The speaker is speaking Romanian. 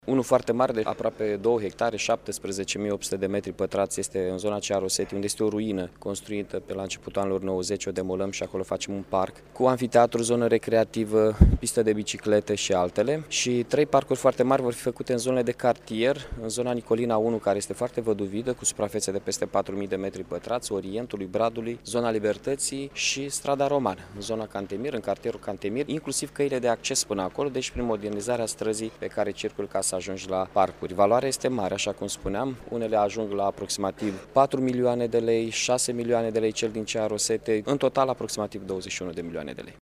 Unul foarte mare, de aproape 2 hectare, 17.800 de metri pătrați, este în zona Ceara Rosetti, unde este o ruină construită pe la începutul anilor 90, o demolăm și acolo facem un parc cu anfiteatru, zonă recreativă, pistă de biciclete și altele. Și 3 parcuri foarte mari vor fi făcute în zonele de cartier, în zona Nicolina 1, care este foarte văduvidă, cu suprafețe de peste 4.000 de metri pătrați, Orientului, Bradului, zona Libertății și strada Romană, în zona Cantemir, în cartierul Cantemir, inclusiv căile de acces până acolo, deci prin modernizarea străzii pe care circul ca să ajungi la parcuri. Valoarea este mare, așa cum spuneam, unele ajung la aproximativ 4 milioane de lei, 6 milioane de lei cel din Ceara Rosetti, în total aproximativ 21 de milioane de lei.